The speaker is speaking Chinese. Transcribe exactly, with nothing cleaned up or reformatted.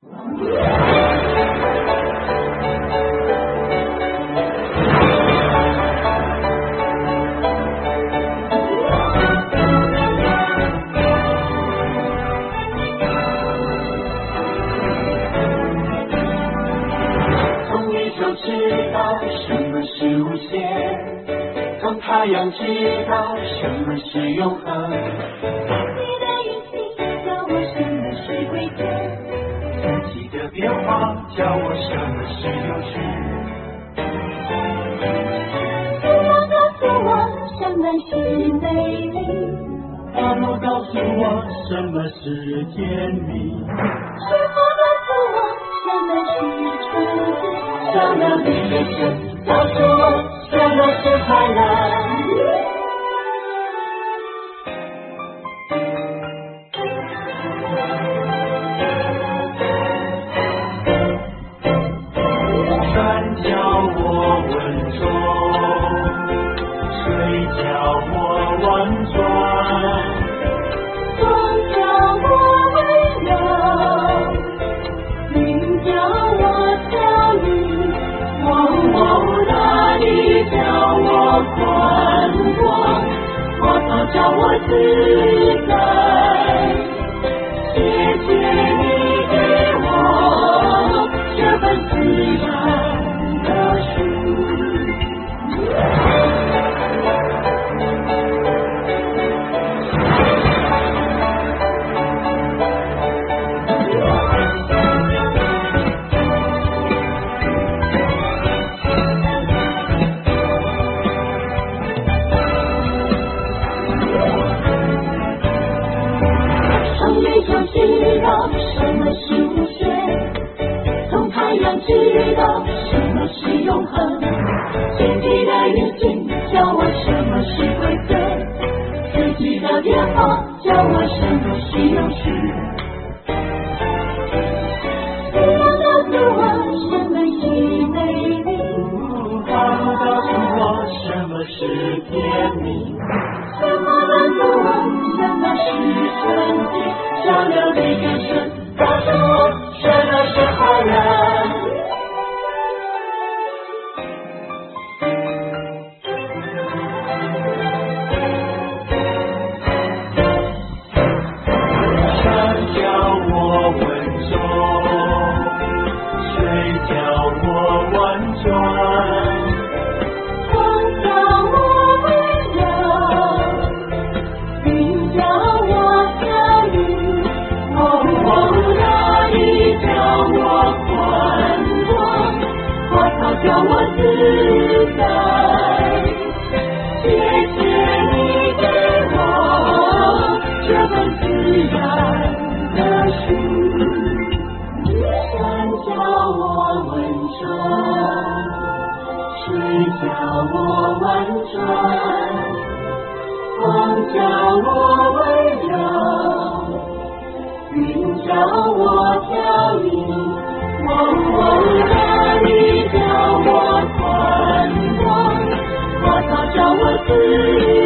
太阳知道什么是永恒，你的运行教我什么是规则，四季的变化教我什么是有趣。太阳告诉我什么是美丽，大陆告诉我什么是甜蜜，水果告诉我什么是纯洁，小鸟的歌声告诉我什么是快乐。叫我自在，谢谢你给我这份自然的书。知道什么是无限，从太阳知道什么是永恒，星际的运行教我什么是规则，四季的变化教我什么是有趣。太阳告诉我什么是美丽，大陆告诉我什么是甜蜜，水果告诉我什么是纯洁，小鸟的歌声告诉我什么是快乐。山教我稳重，水教我婉转，风教我温柔，云教我飘逸，大地教我宽广，花草教我自在，谢谢你给我这份自然的书。山教我稳重，水教我婉转，风教我温柔，云教我飘逸，大地教我宽广，花草教我自